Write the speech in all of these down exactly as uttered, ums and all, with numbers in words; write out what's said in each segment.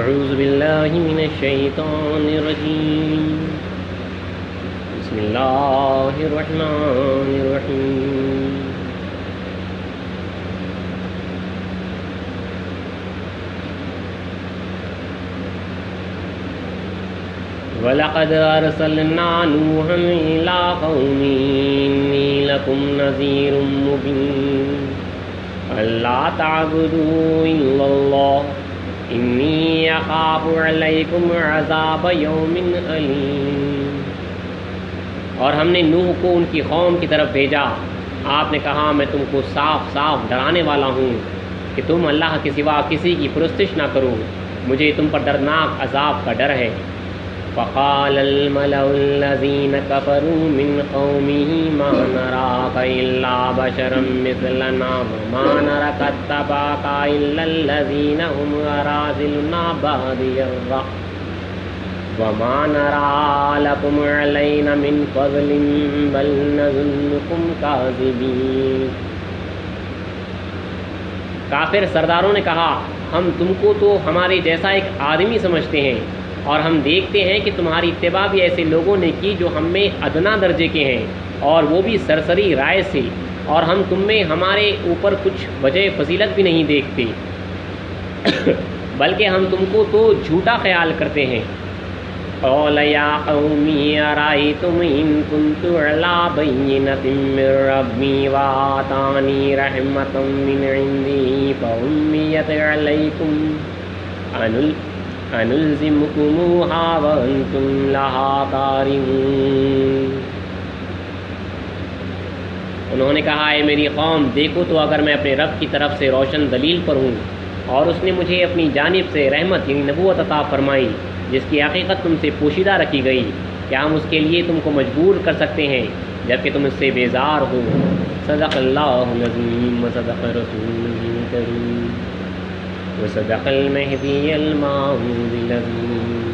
أعوذ بالله من الشيطان الرجيم بسم الله الرحمن الرحيم وَلَقَدْ أَرْسَلْنَا نُوحًا إِلَىٰ قَوْمِهِ إِنِّي لَكُمْ نَذِيرٌ مُّبِينٌ أَلَّا تَعْبُدُوا إِلَّا اللَّهَ إِنِّي أَخَافُ عَلَيْكُمْ عَذَابَ يَوْمٍ أَلِيمٍ۔ اور ہم نے نوح کو ان کی قوم کی طرف بھیجا، آپ نے کہا میں تم کو صاف صاف ڈرانے والا ہوں کہ تم اللہ کے سوا کسی کی پرستش نہ کرو، مجھے تم پر دردناک عذاب کا ڈر ہے۔ فقال الملأ الذين كفروا من قومه ما نراك إلا بشرا مثلنا وما نراك اتبعك إلا الذين هم أراذلنا بادي الرأي وما نرى لكم علينا من فضل بل نظنكم كاذبين۔ کافر سرداروں نے کہا ہم تم کو تو ہمارے جیسا ایک آدمی سمجھتے ہیں، اور ہم دیکھتے ہیں کہ تمہاری اتباع بھی ایسے لوگوں نے کی جو ہم میں ادنا درجے کے ہیں، اور وہ بھی سرسری رائے سے، اور ہم تم میں ہمارے اوپر کچھ وجہ فضیلت بھی نہیں دیکھتے بلکہ ہم تم کو تو جھوٹا خیال کرتے ہیں۔ قال یا قوم ارأیتم ان كنت علی بینۃ من ربی وآتانی رحمۃ من عندہ فعمیت علیکم انلزمکموها وانتم لها کارہون۔ انہوں نے کہا اے میری قوم، دیکھو تو اگر میں اپنے رب کی طرف سے روشن دلیل پر ہوں، اور اس نے مجھے اپنی جانب سے رحمت یعنی نبوت عطا فرمائی جس کی حقیقت تم سے پوشیدہ رکھی گئی، کیا ہم اس کے لیے تم کو مجبور کر سکتے ہیں جبکہ تم اس سے بیزار ہو؟ صدق اللہ العظیم وصدق رسولہ الکریم وصدق المہدی الموعود العظیم۔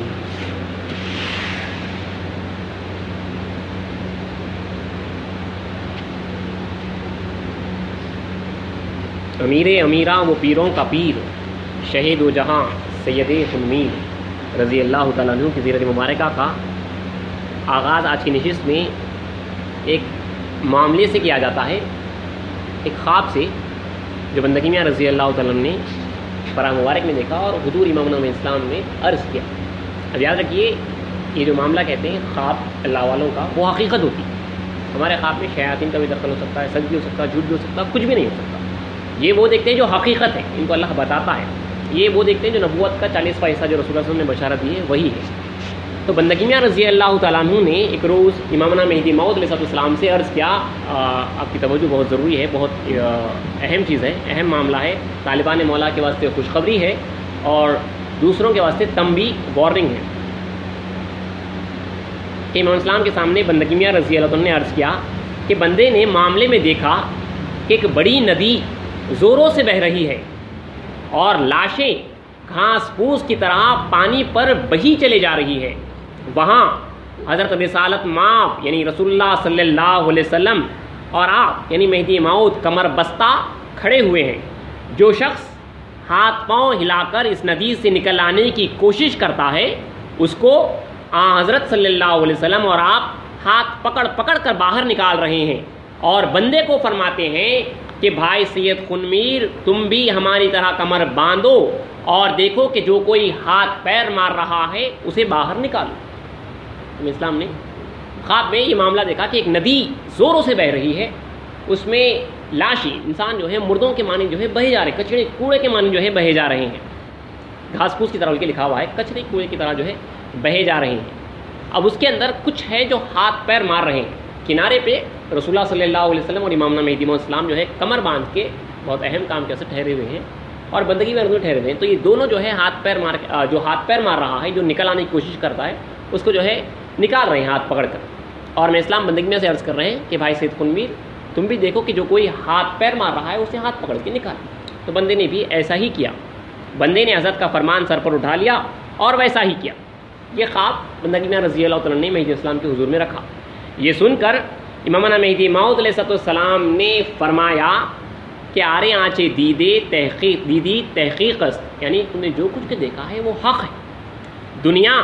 امیر امیراں و پیروں کا پیر، شہید و جہاں سید خنمیر رضی اللہ تعالیٰ عنہ کی سیرت مبارکہ کا آغاز آج کی نشست میں ایک معاملے سے کیا جاتا ہے، ایک خواب سے جو بندگی میاں رضی اللہ تعالیٰ عنہ نے فرا مبارک میں دیکھا اور حضور امام نام اسلام میں عرض کیا۔ اب یاد رکھیے یہ جو معاملہ کہتے ہیں خواب اللہ والوں کا، وہ حقیقت ہوتی ہے۔ ہمارے خواب میں شیاطین کا بھی دخل ہو سکتا ہے، سچ بھی ہو سکتا ہے، جھوٹ بھی ہو سکتا ہے، کچھ بھی نہیں ہو سکتا۔ یہ وہ دیکھتے ہیں جو حقیقت ہے، ان کو اللہ بتاتا ہے۔ یہ وہ دیکھتے ہیں جو نبوت کا چالیسواں حصہ جو رسول اللہ صلی اللہ علیہ وسلم نے بشارت دی ہے وہی ہے۔ تو بندگی میاں رضی اللہ تعالیٰ عنہ نے ایک روز امامنا مہدی موعود علیہ السلام سے عرض کیا، آپ کی توجہ بہت ضروری ہے، بہت اہم چیز ہے، اہم معاملہ ہے، طالبان مولا کے واسطے خوشخبری ہے اور دوسروں کے واسطے تنبیہ وارننگ ہے کہ امام اسلام کے سامنے بندگی میاں رضی اللہ عنہ نے عرض کیا کہ بندے نے معاملے میں دیکھا کہ ایک بڑی ندی زوروں سے بہہ رہی ہے اور لاشیں گھاس پھوس کی طرح پانی پر بہی چلے جا رہی ہے۔ وہاں حضرت رسالت مآب یعنی رسول اللہ صلی اللہ علیہ وسلم اور آپ یعنی مہدی موعود کمر بستہ کھڑے ہوئے ہیں۔ جو شخص ہاتھ پاؤں ہلا کر اس ندی سے نکل آنے کی کوشش کرتا ہے اس کو آن حضرت صلی اللہ علیہ وسلم اور آپ ہاتھ پکڑ پکڑ کر باہر نکال رہے ہیں، اور بندے کو فرماتے ہیں کہ بھائی سید خنمیر تم بھی ہماری طرح کمر باندھو اور دیکھو کہ جو کوئی ہاتھ پیر مار رہا ہے اسے باہر نکالو۔ اسلام نے خواب میں یہ معاملہ دیکھا کہ ایک ندی زوروں سے بہہ رہی ہے، اس میں لاشیں انسان جو ہے مردوں کے معنی جو ہے بہے جا رہے ہیں، کچڑے کوڑے کے معنی جو ہے بہے جا رہے ہیں، گھاس پھوس کی طرح کے لکھا ہوا ہے، کچڑے کوڑے کی طرح جو ہے بہے جا رہے ہیں۔ اب اس کے اندر کچھ ہے جو ہاتھ پیر مار رہے ہیں۔ کنارے پہ رسول اللہ صلی اللہ علیہ وسلم اور امامنا مہدی موعود السلام جو ہے کمر باندھ کے بہت اہم کام کے سے ٹھہرے ہوئے ہیں اور بندگی میں ٹھہرے ہوئے ہیں۔ تو یہ دونوں جو ہے ہاتھ پیر مار جو ہاتھ پیر مار رہا ہے، جو نکل آنے کی کوشش کرتا ہے، اس کو جو ہے نکال رہے ہیں ہاتھ پکڑ کر۔ اور میں اسلام بندگی میں سے عرض کر رہے ہیں کہ بھائی سید خنمیر تم بھی دیکھو کہ جو کوئی ہاتھ پیر مار رہا ہے اسے ہاتھ پکڑ کے نکال۔ تو بندے نے بھی ایسا ہی کیا، بندے نے حضرت کا فرمان سر پر اٹھا لیا اور ویسا ہی کیا۔ یہ خواب بندگی میں رضی اللہ تعالیٰ نے مہدی اسلام کے حضور میں رکھا۔ یہ سن کر امامنا مہدی موعود علیہ السلام نے فرمایا کہ آرے آنچے دیدے تحقیق دیدی تحقیق است، یعنی تم نے جو کچھ کے دیکھا ہے وہ حق ہے. دنیا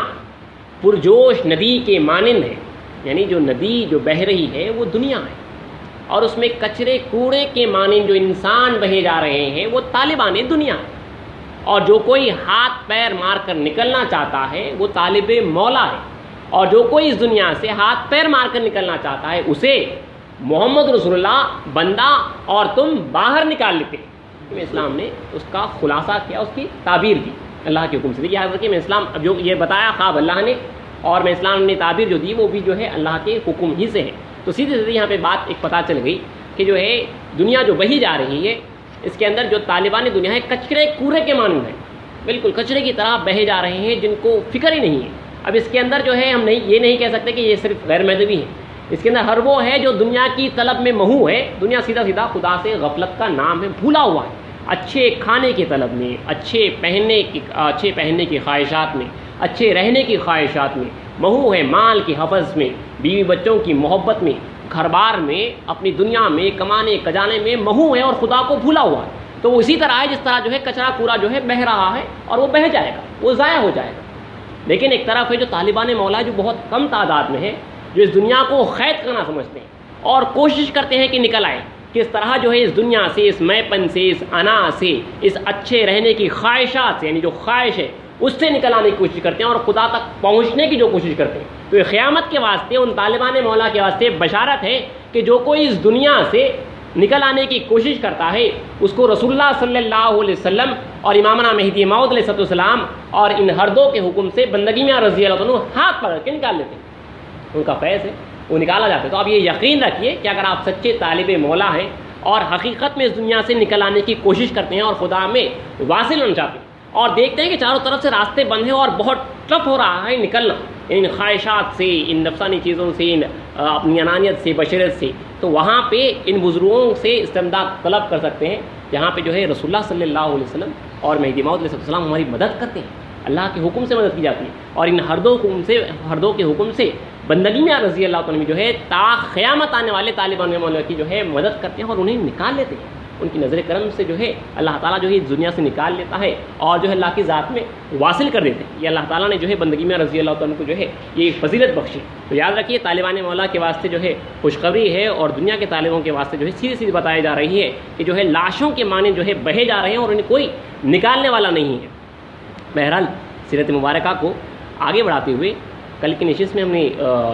پرجوش ندی کے مانند ہے، یعنی جو ندی جو بہہ رہی ہے وہ دنیا ہے، اور اس میں کچرے کوڑے کے مانند جو انسان بہے جا رہے ہیں وہ طالبان دنیا ہے. اور جو کوئی ہاتھ پیر مار کر نکلنا چاہتا ہے وہ طالب مولا ہے، اور جو کوئی اس دنیا سے ہاتھ پیر مار کر نکلنا چاہتا ہے اسے محمد رسول اللہ بندہ اور تم باہر نکال لیتے. اسلام نے اس کا خلاصہ کیا، اس کی تعبیر دی اللہ کے حکم سے. یاد رکھیے میں اسلام اب جو یہ بتایا خواب اللہ نے، اور میں اسلام نے تعبیر جو دی وہ بھی جو ہے اللہ کے حکم ہی سے ہے. تو سیدھے سیدھے یہاں پہ بات ایک پتہ چل گئی کہ جو ہے دنیا جو بہی جا رہی ہے اس کے اندر جو طالبان دنیا ہے کچرے کوڑے کے مانند ہے، بالکل کچرے کی طرح بہے جا رہے ہیں جن کو فکر ہی نہیں ہے. اب اس کے اندر جو ہے ہم نہیں یہ نہیں کہہ سکتے کہ یہ صرف غیر مذہبی ہے، اس کے اندر ہر وہ ہے جو دنیا کی طلب میں مہو ہے. دنیا سیدھا سیدھا خدا سے غفلت کا نام ہے، بھولا ہوا ہے. اچھے کھانے کی طلب میں، اچھے پہننے کی اچھے پہننے کی خواہشات میں، اچھے رہنے کی خواہشات میں مہو ہے، مال کی حفظ میں، بیوی بچوں کی محبت میں، گھر بار میں، اپنی دنیا میں کمانے کجانے میں مہو ہے اور خدا کو بھولا ہوا ہے. تو وہ اسی طرح ہے جس طرح جو ہے کچرا کوڑا جو ہے بہہ رہا ہے اور وہ بہہ جائے گا، وہ ضائع ہو جائے گا. لیکن ایک طرف ہے جو طالبان مولا جو بہت کم تعداد میں ہے، جو اس دنیا کو قید کرنا سمجھتے ہیں اور کوشش کرتے ہیں کہ نکل آئیں، کس طرح جو ہے اس دنیا سے، اس میں پن سے، اس انا سے، اس اچھے رہنے کی خواہشات سے، یعنی جو خواہش ہے اس سے نکل آنے کی کوشش کرتے ہیں اور خدا تک پہنچنے کی جو کوشش کرتے ہیں. تو یہ قیامت کے واسطے ان طالبان مولا کے واسطے بشارت ہے کہ جو کوئی اس دنیا سے نکل آنے کی کوشش کرتا ہے اس کو رسول اللہ صلی اللہ علیہ وسلم اور امامنا مہدی موعود علیہ السلام اور ان ہر دو کے حکم سے بندگی میں رضی اللہ عنہ ہاتھ پکڑ کے نکال لیتے ہیں. ان کا فیض ہے، وہ نکالا جاتا ہے. تو آپ یہ یقین رکھیے کہ اگر آپ سچے طالب مولا ہیں اور حقیقت میں اس دنیا سے نکل آنے کی کوشش کرتے ہیں اور خدا میں واصل ہونا چاہتے ہیں اور دیکھتے ہیں کہ چاروں طرف سے راستے بند ہیں اور بہت ٹف ہو رہا ہے نکلنا ان خواہشات سے، ان نفسانی چیزوں سے، ان اپنی انانیت سے، بشرت سے، تو وہاں پہ ان بزرگوں سے استمداد طلب کر سکتے ہیں جہاں پہ جو ہے رسول اللہ صلی اللہ علیہ وسلم اور مہدی موعود علیہ السلام ہماری مدد کرتے ہیں. اللہ کے حکم سے مدد کی جاتی ہے اور ان ہر دو حکم سے ہر دو کے حکم سے بندگی میں رضی اللہ عنہ جو ہے تا قیامت آنے والے طالبان مولا کی جو ہے مدد کرتے ہیں اور انہیں نکال لیتے ہیں. ان کی نظر کرم سے جو ہے اللہ تعالیٰ جو ہے اس دنیا سے نکال لیتا ہے اور جو ہے اللہ کی ذات میں واصل کر دیتے ہیں. یہ اللہ تعالیٰ نے جو ہے بندگی میں رضی اللہ عنہ کو جو ہے یہ فضیلت بخشی. تو یاد رکھیے طالبان مولا کے واسطے جو ہے خوشخبری ہے اور دنیا کے طالبوں کے واسطے جو ہے سیدھی سیدھی بتائی جا رہی ہے کہ جو ہے لاشوں کے معنی جو ہے بہے جا رہے ہیں اور انہیں کوئی نکالنے والا نہیں ہے. بہرحال سیرت مبارکہ کو آگے بڑھاتے ہوئے کل کی نشست میں ہم نے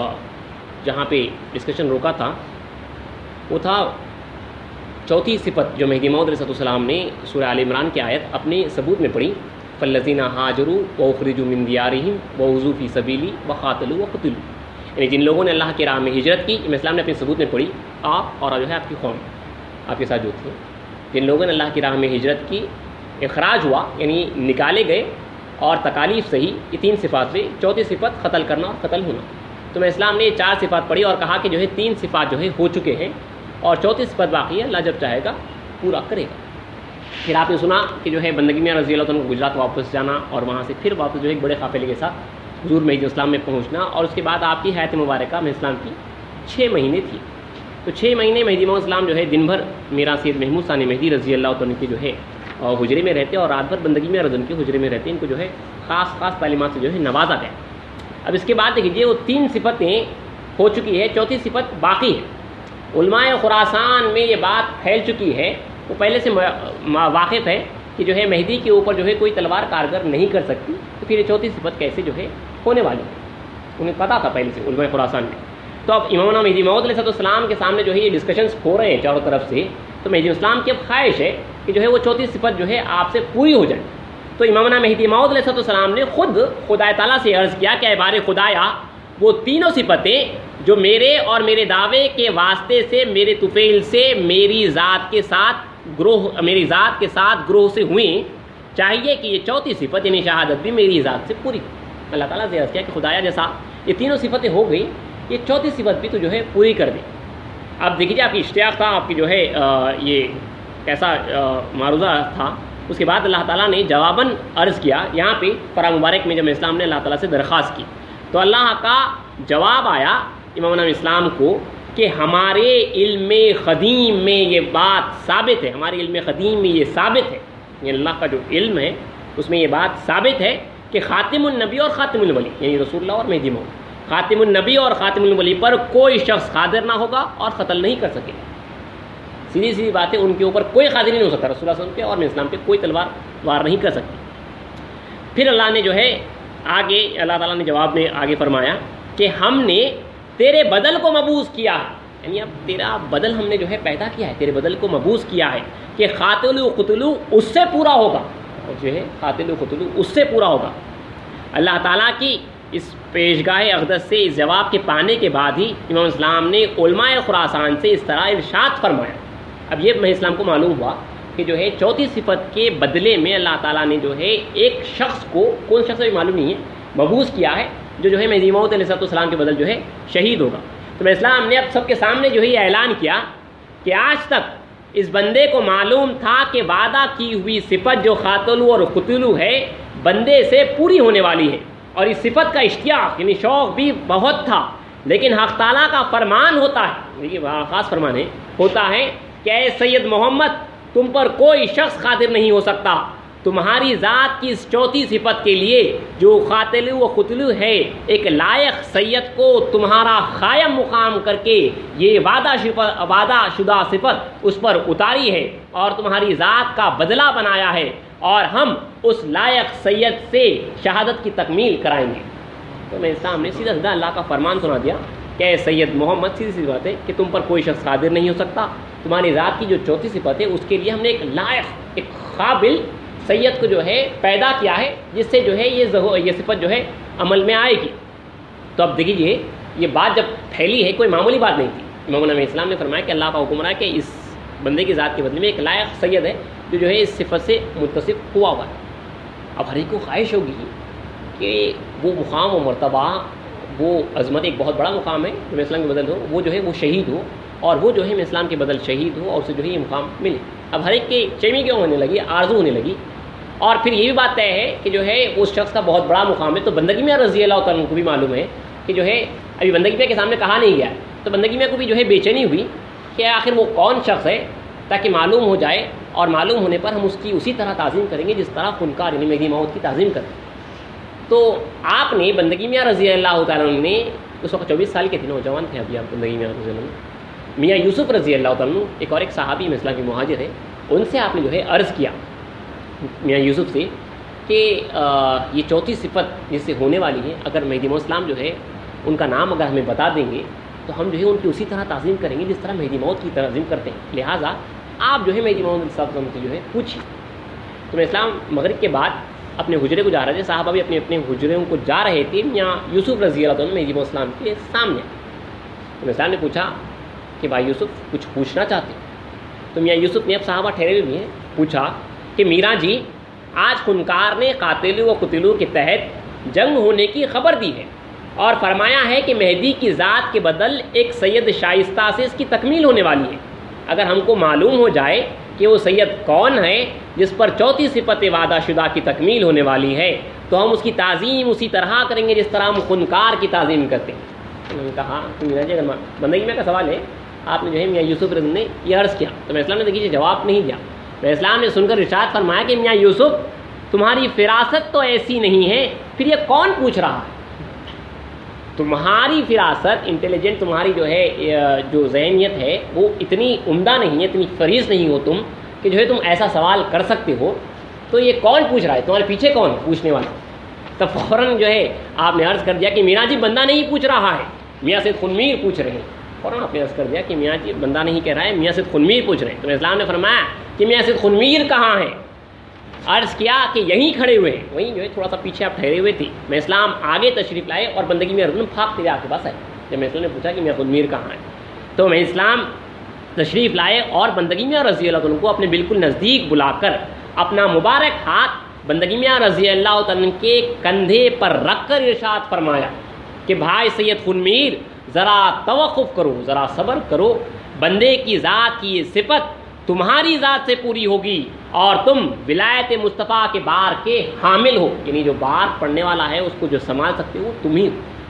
جہاں پہ ڈسکشن روکا تھا وہ تھا چوتھی صفت جو مہدی موعود علیہ السلام نے سورہ آل عمران کی آیت اپنے ثبوت میں پڑھی، فالذین ہاجروا واخرجوا من دیارہم ووضوا فی سبیلی وقاتلوا وقتلوا، یعنی جن لوگوں نے اللہ کی راہ میں ہجرت کی. اسلام نے اپنے ثبوت میں پڑھی آپ اور جو ہے آپ کی قوم آپ کے ساتھ جو تھے، جن لوگوں نے اللہ کی راہ میں ہجرت کی، اخراج ہوا یعنی نکالے گئے اور تکالیف سہی، یہ تین صفات سے. چوتھی صفت قتل کرنا اور قتل ہونا. تو میں اسلام نے یہ چار صفات پڑھی اور کہا کہ جو ہے تین صفات جو ہے ہو چکے ہیں اور چوتھی صفت باقی ہے، اللہ جب چاہے گا پورا کرے گا. پھر آپ نے سنا کہ جو ہے بندگی میں رضی اللہ عنہ کو گجرات واپس جانا اور وہاں سے پھر واپس جو ہے ایک بڑے قافلے کے ساتھ حضور مہدی اسلام میں پہنچنا، اور اس کے بعد آپ کی حیات مبارکہ میں اسلام کی چھ مہینے تھی. تو چھ مہینے مہدی موعود اسلام جو ہے دن بھر میرا سید محمود ثانی مہدی رضی اللہ عنہ کی جو ہے حجرے میں رہتے اور رات بھر بندگی میں رضن کے حجرے میں رہتے. ان کو جو ہے خاص خاص تعلیمات سے جو ہے نوازا گیا. اب اس کے بعد دیکھیے وہ تین صفتیں ہو چکی ہے، چوتھی صفت باقی ہے. علماء خراسان میں یہ بات پھیل چکی ہے، وہ پہلے سے واقف ہے کہ جو ہے مہدی کے اوپر جو ہے کوئی تلوار کارگر نہیں کر سکتی. تو پھر یہ چوتھی صفت کیسے جو ہے ہونے والی ہے، انہیں پتہ تھا پہلے سے علماء خراسان میں. تو اب امامنا مہدی موعود علیہ السلام کے سامنے جو ہے یہ ڈسکشنز ہو رہے ہیں چاروں طرف سے. تو مہدی اسلام کی اب خواہش ہے کہ جو ہے وہ چوتھی صفت جو ہے آپ سے پوری ہو جائے. تو امامنا مہدی موعود علیہ السلام نے خود خدا تعالیٰ سے عرض کیا کہ اے بار خدایا، وہ تینوں صفتیں جو میرے اور میرے دعوے کے واسطے سے میرے طفیل سے میری ذات کے ساتھ گروہ میری ذات کے ساتھ گروہ سے ہوئیں، چاہیے کہ یہ چوتھی صفت یعنی شہادت بھی میری ذات سے پوری. اللہ تعالیٰ سے عرض کیا کہ خدایا جیسا یہ تینوں صفتیں ہو گئی، یہ چوتھی صفت بھی تو جو ہے پوری کر دیں. اب دیکھیے آپ کی اشتیاق تھا، آپ کی جو ہے یہ کیسا معروضہ تھا. اس کے بعد اللہ تعالیٰ نے جواباً عرض کیا یہاں پہ پرا مبارک میں جب اسلام نے اللہ تعالیٰ سے درخواست کی تو اللہ کا جواب آیا امام اسلام کو کہ ہمارے علم قدیم میں یہ بات ثابت ہے، ہمارے علم قدیم میں یہ ثابت ہے، یہ اللہ کا جو علم ہے اس میں یہ بات ثابت ہے کہ خاتم النبی اور خاتم الولی یعنی رسول اللہ اور مہدی موعود، خاتم النبی اور خاتم الولی پر کوئی شخص قادر نہ ہوگا اور قتل نہیں کر سکے گا۔ سیدھی سیدھی بات ہے، ان کے اوپر کوئی قادر نہیں ہو سکتا، رسول اللہ صلی اللہ علیہ وسلم پہ اور اسلام پہ کوئی تلوار وار نہیں کر سکتی۔ پھر اللہ نے جو ہے آگے اللہ تعالیٰ نے جواب میں آگے فرمایا کہ ہم نے تیرے بدل کو مبعوث کیا ہے، یعنی اب تیرا بدل ہم نے جو ہے پیدا کیا ہے، تیرے بدل کو مبعوث کیا ہے کہ قاتل و قتلو اس سے پورا ہوگا، اور جو ہے قاتل و قتلو اس سے پورا ہوگا۔ اللہ تعالیٰ کی اس پیشگاہ اقدس سے اس جواب کے پانے کے بعد ہی امام اسلام نے علماء خراسان سے اس طرح ارشاد فرمایا۔ اب یہ امام اسلام کو معلوم ہوا کہ جو ہے چوتھی صفت کے بدلے میں اللہ تعالیٰ نے جو ہے ایک شخص کو، کون شخص بھی معلوم نہیں ہے، مبعوث کیا ہے، جو جو ہے مہدی موعود علیہ السلام کے بدل جو ہے شہید ہوگا۔ تو امام اسلام نے اب سب کے سامنے جو ہے یہ اعلان کیا کہ آج تک اس بندے کو معلوم تھا کہ وعدہ کی ہوئی صفت جو قاتلو اور قتلو ہے بندے سے پوری ہونے والی ہے، اور اس صفت کا اشتیاق یعنی شوق بھی بہت تھا، لیکن حق تعالیٰ کا فرمان ہوتا ہے، دیکھیے بڑا خاص فرمان ہے، ہوتا ہے کہ اے سید محمد تم پر کوئی شخص قادر نہیں ہو سکتا، تمہاری ذات کی اس چوتھی صفت کے لیے جو قاتل و قتل ہے ایک لائق سید کو تمہارا قائم مقام کر کے یہ وعدہ وعدہ شدہ صفت اس پر اتاری ہے اور تمہاری ذات کا بدلہ بنایا ہے، اور ہم اس لائق سید سے شہادت کی تکمیل کرائیں گے۔ تو میں اسلام نے سیدھا سیدھا اللہ کا فرمان سنا دیا کہ اے سید محمد، سیدھی سی بات ہے کہ تم پر کوئی شخص قادر نہیں ہو سکتا، تمہاری ذات کی جو چوتھی صفت ہے اس کے لیے ہم نے ایک لائق ایک قابل سید کو جو ہے پیدا کیا ہے جس سے جو ہے یہ یہ صفت جو ہے عمل میں آئے گی۔ تو اب دیکھیے یہ بات جب پھیلی ہے کوئی معمولی بات نہیں تھی، امام نبی اسلام نے فرمایا کہ اللہ کا حکم رہا ہے کہ اس بندے کی ذات کے بدلے میں ایک لائق سید ہے جو جو ہے اس صفت سے متصف ہوا ہوا ہے۔ اب ہر ایک کو خواہش ہوگی کہ وہ مقام و مرتبہ، وہ عظمت، ایک بہت بڑا مقام ہے جو اسلام کے بدل ہو، وہ جو ہے وہ شہید ہو، اور وہ جو ہے اسلام کے بدل شہید ہو اور اسے جو ہے یہ مقام ملے۔ اب ہر ایک کی چیمی کیوں ہونے لگی، آرزو ہونے لگی، اور پھر یہ بھی بات طے ہے کہ جو ہے اس شخص کا بہت بڑا مقام ہے۔ تو بندگی میاں رضی اللہ تعالیٰ کو بھی معلوم ہے کہ جو ہے ابھی بندگی میاں کے سامنے کہا نہیں گیا، تو بندگی میاں کو بھی جو ہے بے چینی ہوئی کہ آخر وہ کون شخص ہے، تاکہ معلوم ہو جائے، اور معلوم ہونے پر ہم اس کی اسی طرح تعظیم کریں گے جس طرح خنکار یعنی مہدی موعود کی تعظیم کریں۔ تو آپ نے بندگی میاں رضی اللہ تعالیٰ نے اس وقت چوبیس سال کے تھے، نوجوان تھے ابھی آپ بندگی میاں رضی اللہ، میاں یوسف رضی اللہ تعالیٰ ایک اور ایک صحابی میں اسلام کے مہاجر ہے، ان سے آپ نے جو ہے عرض کیا میاں یوسف سے کہ یہ چوتھی صفت جس سے ہونے والی ہے، اگر مہدی موعود اسلام جو ہے ان کا نام اگر ہمیں بتا دیں گے تو ہم جو ہے ان کی اسی طرح تعظیم کریں گے جس طرح مہدی موعود کی تعظیم کرتے ہیں، لہٰذا آپ جو ہے مہدی موعود صاحب سے جو ہے پوچھیے۔ تو اسلام مغرب کے بعد اپنے حجرے کو جا رہے تھے، صحابہ بھی اپنے اپنے حجروں کو جا رہے تھے، میاں یوسف رضی اللہ عنہ مہدی موعود اسلام کے سامنے۔ تو اسلام نے پوچھا کہ بھائی یوسف کچھ پوچھنا چاہتے؟ تو میاں یوسف نے اب صحابہ ٹھہرے ہوئے ہیں پوچھا کہ میرا جی آج خنکار نے قاتل و قتلو کے تحت جنگ ہونے کی خبر دی ہے اور فرمایا ہے کہ مہدی کی ذات کے بدل ایک سید شائستہ سے اس کی تکمیل ہونے والی ہے۔ اگر ہم کو معلوم ہو جائے کہ وہ سید کون ہے جس پر چوتھی صفت وعدہ شدہ کی تکمیل ہونے والی ہے تو ہم اس کی تعظیم اسی طرح کریں گے جس طرح ہم خنکار کی تعظیم کرتے ہیں۔ انہوں نے کہا تو میرا جی اگر بندگی میں کا سوال ہے، آپ نے جو ہے میاں یوسف رضی نے یہ عرض کیا، تو میں اسلام نے دیکھیے جواب نہیں دیا۔ میں اسلام نے سن کر ارشاد فرمایا کہ میاں یوسف تمہاری فراست تو ایسی نہیں ہے، پھر یہ کون پوچھ رہا ہے؟ تمہاری فراست انٹیلیجنٹ، تمہاری جو ہے جو ذہنیت ہے وہ اتنی عمدہ نہیں ہے، اتنی فریض نہیں ہو تم کہ جو ہے تم ایسا سوال کر سکتے ہو، تو یہ کون پوچھ رہا ہے؟ تمہارے پیچھے کون ہے پوچھنے والا؟ تو فوراً جو ہے آپ نے عرض کر دیا کہ میاں جی بندہ نہیں پوچھ رہا ہے، میاں سید خنمیر پوچھ رہے ہیں۔ فوراً آپ نے عرض کر دیا کہ میاں جی بندہ نہیں کہہ رہا ہے، میاں سید خنمیر پوچھ رہے ہیں۔ تو اسلام نے فرمایا کہ میاں سید خنمیر کہاں ہے؟ عرض کیا کہ یہیں کھڑے ہوئے ہیں، وہیں جو ہے تھوڑا سا پیچھے آپ ٹھہرے ہوئے تھے۔ میں اسلام آگے تشریف لائے اور بندگی میں رضی بھاگتے ہوئے آپ کے پاس آئے۔ جب میں اسلام نے پوچھا کہ میاں خنمیر کہاں ہے تو میں اسلام تشریف لائے اور بندگی میں رضی اللہ عنہ کو اپنے بالکل نزدیک بلا کر اپنا مبارک ہاتھ بندگی میں رضی اللہ عنہ کے کندھے پر رکھ کر ارشاد فرمایا کہ بھائی سید خنمیر ذرا توقف کرو، ذرا صبر کرو، بندے کی ذات کی یہ صفت تمہاری ذات سے پوری ہوگی اور تم ولایت مصطفیٰ کے بار کے حامل ہو، یعنی جو بار پڑھنے والا ہے اس کو جو سنبھال سکتے ہو تم ہی،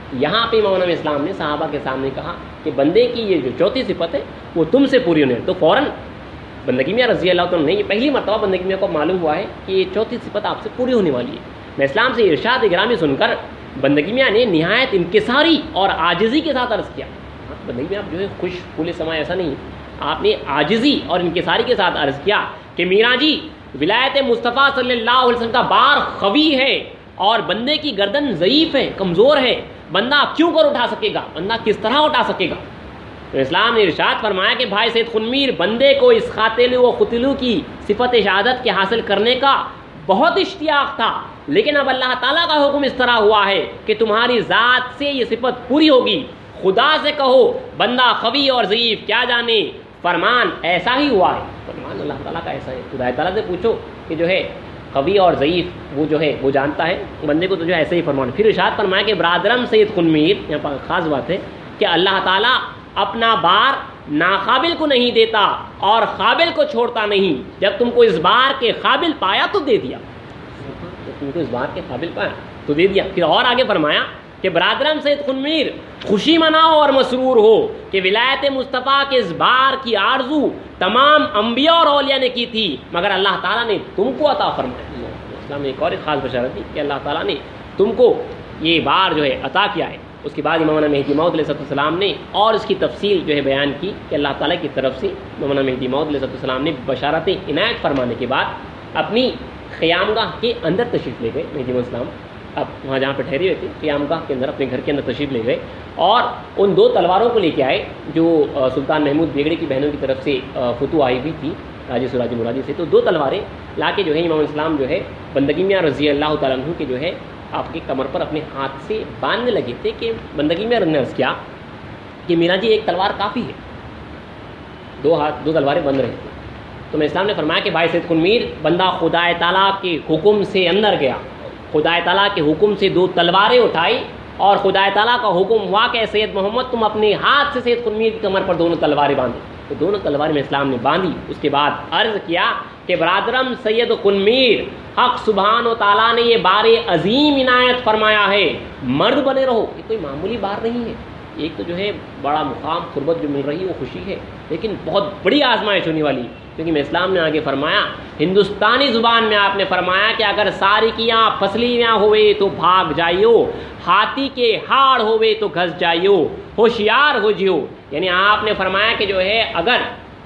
یہاں پہ مولانا اسلام نے صحابہ کے سامنے کہا کہ بندے کی یہ جو چوتھی صفت ہے وہ تم سے پوری ہونے، تو فوراً بندگی میاں رضی اللہ عنہ نے، یہ پہلی مرتبہ بندگی میاں کو معلوم ہوا ہے کہ یہ چوتھی صفت آپ سے پوری ہونے والی ہے۔ میں اسلام سے ارشاد گرامی سن کر بندگی میاں نے نہایت انکساری اور عاجزی کے ساتھ عرض کیا، بندگی میاں آپ جو ہے خوش پھولے سما ایسا نہیں، آپ نے عاجزی اور انکساری کے ساتھ عرض کیا کہ میرا جی ولایت مصطفیٰ صلی اللہ علیہ وسلم کا بار قوی ہے اور بندے کی گردن ضعیف ہے، کمزور ہے، بندہ کیوں کر اٹھا سکے گا، بندہ کس طرح اٹھا سکے گا؟ تو اسلام نے ارشاد فرمایا کہ بھائی سید خنمیر، بندے کو اس قاتل و قتلو کی صفت شہادت کے حاصل کرنے کا بہت اشتیاق تھا، لیکن اب اللہ تعالیٰ کا حکم اس طرح ہوا ہے کہ تمہاری ذات سے یہ صفت پوری ہوگی۔ خدا سے کہو بندہ قوی اور ضعیف کیا جانے، فرمان ایسا ہی ہوا ہے، فرمان اللہ تعالیٰ کا ایسا ہے۔ خدا تعالیٰ سے پوچھو کہ جو ہے قوی اور ضعیف وہ جو ہے وہ جانتا ہے، بندے کو تو جو ہے ایسے ہی فرمان۔ پھر ارشاد فرمایا کہ برادرم سید خنمیر، یہاں پر خاص بات ہے کہ اللہ تعالیٰ اپنا بار ناقابل کو نہیں دیتا اور قابل کو چھوڑتا نہیں، جب تم کو اس بار کے قابل پایا تو دے دیا، جب تم کو اس بار کے قابل پایا تو دے دیا۔ پھر اور آگے فرمایا کہ برادرم سید خنمیر، خوشی مناؤ اور مسرور ہو کہ ولایت مصطفیٰ کے اس بار کی آرزو تمام انبیاء اور اولیاء نے کی تھی، مگر اللہ تعالیٰ نے تم کو عطا فرمایا۔ اسلام نے ایک اور ایک خاص بشارت دی کہ اللہ تعالیٰ نے تم کو یہ بار جو ہے عطا کیا ہے۔ اس کے بعد مولانا مہدی موعود علیہ السلام نے اور اس کی تفصیل جو ہے بیان کی کہ اللہ تعالیٰ کی طرف سے مولانا مہدی موعود علیہ السلام نے بشارتیں عنایت فرمانے کے بعد اپنی خیامگاہ کے اندر تشریف لے گئے۔ مہدی موعود السلام اب وہاں جہاں پہ ٹھہرے ہوئے تھے قیامگاہ کے اندر اپنے گھر کے اندر تشریف لے گئے اور ان دو تلواروں کو لے کے آئے جو سلطان محمود بیگڑے کی بہنوں کی طرف سے فتوح آئی ہوئی تھی راجی سراجی مرادی سے، تو دو تلواریں لا کے جو ہے امام اسلام جو ہے بندگی میاں رضی اللہ تعالیٰ عنہ کے جو ہے آپ کی کمر پر اپنے ہاتھ سے باندھنے لگے تھے کہ بندگی میاں نے عرض کیا کہ میرا جی ایک تلوار کافی ہے، دو ہاتھ دو تلواریں بند رہے تھے۔ تو میں اسلام نے فرمایا کہ بھائی سید خنمیر، بندہ خدا تعالیٰ کے حکم سے اندر گیا، خدا تعالیٰ کے حکم سے دو تلواریں اٹھائی اور خدا تعالیٰ کا حکم ہوا کہ سید محمد تم اپنے ہاتھ سے سید خنمیر کی کمر پر دونوں تلواریں باندھو، تو دونوں تلواریں میں اسلام نے باندھی۔ اس کے بعد عرض کیا کہ برادرم سید خنمیر، حق سبحان و تعالیٰ نے یہ بار عظیم عنایت فرمایا ہے، مرد بنے رہو، یہ کوئی معمولی بار نہیں ہے، ایک تو جو ہے بڑا مقام قربت جو مل رہی ہے وہ خوشی ہے، لیکن بہت بڑی آزمائش ہونے والی، کیونکہ میں اسلام نے آگے فرمایا ہندوستانی زبان میں آپ نے فرمایا کہ اگر سارکیاں پسلیاں ہوئے تو بھاگ جائیو، ہاتھی کے ہاڑ ہوئے تو گھس جائیو، ہوشیار ہو جیو، یعنی آپ نے فرمایا کہ جو ہے اگر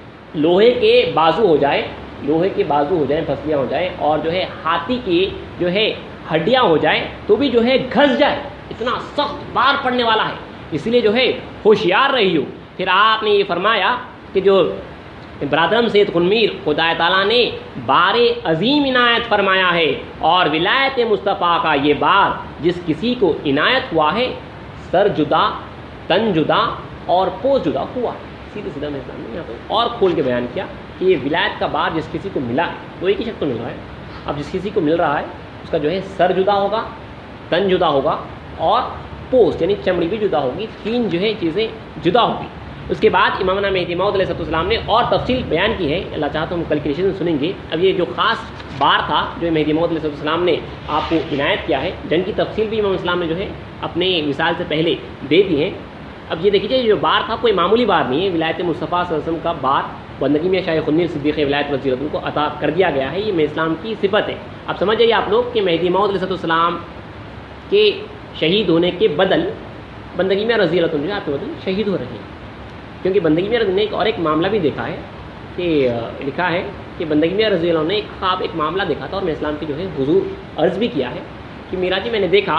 لوہے کے بازو ہو جائے لوہے کے بازو ہو جائیں، پسلیاں ہو جائیں اور جو ہے ہاتھی کی جو ہے ہڈیاں ہو جائیں تو بھی جو ہے گھس جائے، اتنا سخت بار پڑنے والا ہے، اس لیے جو ہے ہوشیار رہی ہو۔ پھر آپ نے یہ فرمایا کہ جو برادرم سید خنمیر، خدا تعالیٰ نے بار عظیم عنایت فرمایا ہے اور ولایت مصطفیٰ کا یہ بار جس کسی کو عنایت ہوا ہے، سر جدا، تن جدا اور پوز جدا ہوا۔ سیدھے سیدھا میں اسلام نے یہاں پہ اور کھول کے بیان کیا کہ یہ ولایت کا بار جس کسی کو ملا ہے وہ ایک ہی شخص کو مل رہا ہے، اب جس کسی کو مل رہا ہے اس کا جو ہے سر جدا ہوگا، تن جدا ہوگا اور پوسٹ یعنی چمڑی بھی جدا ہوگی، تین جو ہے چیزیں جدا ہوگی۔ اس کے بعد امامنا مہدی موعود علیہ السلام نے اور تفصیل بیان کی ہے، اللہ چاہتا ہم کل کی نشست میں سنیں گے۔ اب یہ جو خاص بار تھا جو مہدی موعود علیہ السلام نے آپ کو عنایت کیا ہے، جن کی تفصیل بھی امام اسلام نے جو ہے اپنے وصال سے پہلے دے دی ہیں۔ اب یہ دیکھیے یہ جو بار تھا کوئی معمولی بار نہیں ہے، ولایت مصطفیٰ صلی اللہ علیہ وسلم کا بار بندگی میں شاہ خنمیر صدیق ولایت رضی اللہ عنہ کو عطا کر دیا گیا ہے، یہ میں اسلام کی صفت ہے۔ اب سمجھ جائیے آپ لوگ کہ مہدی موعود علیہ السلام کے شہید ہونے کے بدل بندگی میں رضی اللہ عنہ جو آپ کے بدل شہید ہو رہے ہیں، کیونکہ بندگی میں نے ایک اور ایک معاملہ بھی دیکھا ہے کہ لکھا ہے کہ بندگی میں رضی اللہ عنہ نے ایک خواب ایک معاملہ دیکھا تھا اور میں اسلام کی جو ہے حضور عرض بھی کیا ہے کہ میرا جی میں نے دیکھا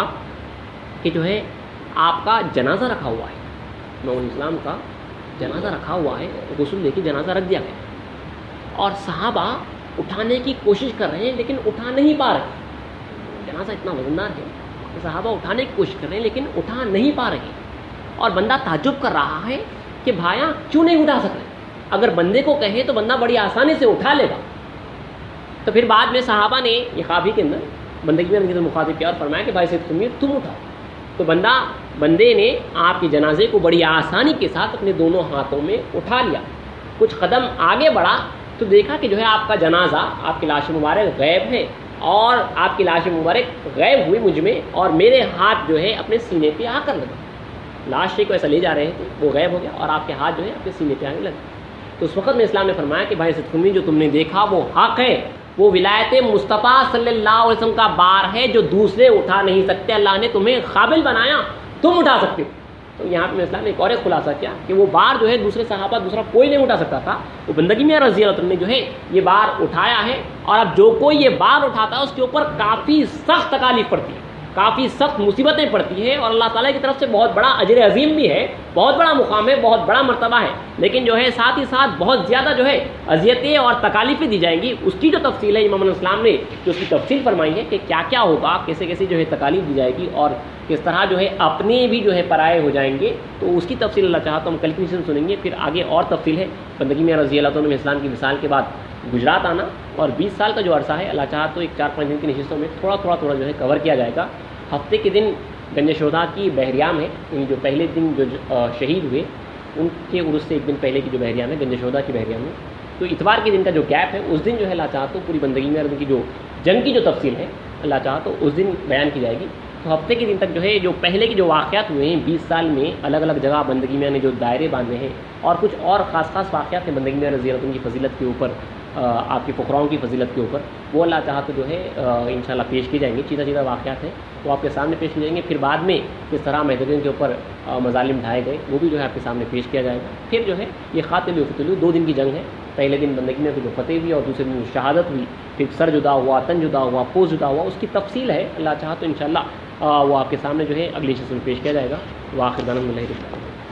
کہ جو ہے آپ کا جنازہ رکھا ہوا ہے، مولانا اسلام کا جنازہ رکھا ہوا ہے، غسل دے کے جنازہ رکھ دیا گیا اور صحابہ اٹھانے کی کوشش کر رہے ہیں لیکن اٹھا نہیں پا رہے، جنازہ اتنا وزندار ہے کہ صحابہ اٹھانے کی کوشش کر رہے ہیں لیکن اٹھا نہیں پا رہے، اور بندہ تعجب کر رہا ہے کہ بھایا کیوں نہیں اٹھا سک رہے، اگر بندے کو کہے تو بندہ بڑی آسانی سے اٹھا لے گا۔ تو پھر بعد میں صحابہ نے یہ خواب ہی کے اندر بندگی میں مخاطب کیا اور فرمایا کہ بھائی سید خنمیر تم اٹھاؤ، تو بندہ بندے نے آپ کے جنازے کو بڑی آسانی کے ساتھ اپنے دونوں ہاتھوں میں اٹھا لیا، کچھ قدم آگے بڑھا تو دیکھا کہ جو ہے آپ کا جنازہ، آپ کی لاش مبارک غائب ہے اور آپ کی لاش مبارک غائب ہوئی مجھ میں اور میرے ہاتھ جو ہے اپنے سینے پہ آ کر لگا. لاش کو ایسا لے جا رہے تھے, وہ غائب ہو گیا اور آپ کے ہاتھ جو ہے اپنے سینے پہ آنے لگے. تو اس وقت میں اسلام نے فرمایا کہ بھائی صدقنی جو تم نے دیکھا وہ حق ہے, وہ ولایت مصطفیٰ صلی اللہ علیہ وسلم کا بار ہے جو دوسرے اٹھا نہیں سکتے, اللہ نے تمہیں قابل بنایا, تم اٹھا سکتے ہو. تو یہاں پہ اسلام نے ایک اور ایک خلاصہ کیا کہ وہ بار جو ہے دوسرے صحابہ دوسرا کوئی نہیں اٹھا سکتا تھا, وہ بندگی میاں رضی اللہ عنہ نے جو ہے یہ بار اٹھایا ہے. اور اب جو کوئی یہ بار اٹھاتا ہے اس کے اوپر کافی سخت تکالیف پڑتی ہے, کافی سخت مصیبتیں پڑتی ہیں, اور اللہ تعالیٰ کی طرف سے بہت بڑا اجر عظیم بھی ہے, بہت بڑا مقام ہے, بہت بڑا مرتبہ ہے. لیکن جو ہے ساتھ ہی ساتھ بہت زیادہ جو ہے اذیتیں اور تکالیفیں دی جائیں گی. اس کی جو تفصیل ہے امام علیہ السلام نے جو اس کی تفصیل فرمائی ہے کہ کیا کیا ہوگا, کیسے کیسے جو ہے تکالیف دی جائے گی اور کس طرح جو ہے اپنے بھی جو ہے پرائے ہو جائیں گے. تو اس کی تفصیل اللہ چاہا تو ہم کل کی نشست سنیں گے. پھر آگے اور تفصیل ہے بندگی میں رضی اللہ عنہ میں اسلام کی وصال کے بعد گجرات آنا, اور بیس سال کا جو عرصہ ہے اللہ چاہا تو ایک چار پانچ دن کی نشستوں میں تھوڑا تھوڑا تھوڑا جو ہے کور کیا جائے گا. ہفتے کے دن گنج شہداء کی بحریام ہے, یعنی جو پہلے دن جو شہید ہوئے ان کے عرس سے ایک دن پہلے کی جو بحریام ہے گنج شہداء کی بحریام ہے. تو اتوار کے دن کا جو گیپ ہے اس دن جو ہے اللہ چاہا تو پوری بندگی میں کی جو جنگ کی جو تفصیل ہے اللہ چاہا تو اس دن بیان کی جائے گی. تو ہفتے کے دن تک جو ہے جو پہلے کے جو واقعات ہوئے ہیں بیس سال میں الگ الگ جگہ بندگی میں نے جو دائرے باندھے ہیں, اور کچھ اور خاص خاص واقعات ہیں بندگی میں رضی اللہ عنہ کی فضیلت کے اوپر, آپ کے فقراؤں کی فضیلت کے اوپر, وہ اللہ چاہا تو جو ہے انشاءاللہ پیش کی جائیں گے. چیزہ چیزہ واقعات ہیں وہ آپ کے سامنے پیش کی جائیں گے. پھر بعد میں کس طرح مہدوین کے اوپر مظالم ڈھائے گئے وہ بھی جو ہے آپ کے سامنے پیش کیا جائے گا. پھر جو ہے یہ قاتل و قتل دو دن کی جنگ ہے. پہلے دن بندگی میں جو فتح ہوئی اور دوسرے دن شہادت ہوئی, پھر سر جدا ہوا, تن جدا ہوا, پوز جدا ہوا, اس کی تفصیل ہے اللہ چاہا تو انشاءاللہ وہ آپ کے سامنے جو ہے اگلی شخص میں پیش کیا جائے گا. واخر دعوانا الحمد للہ.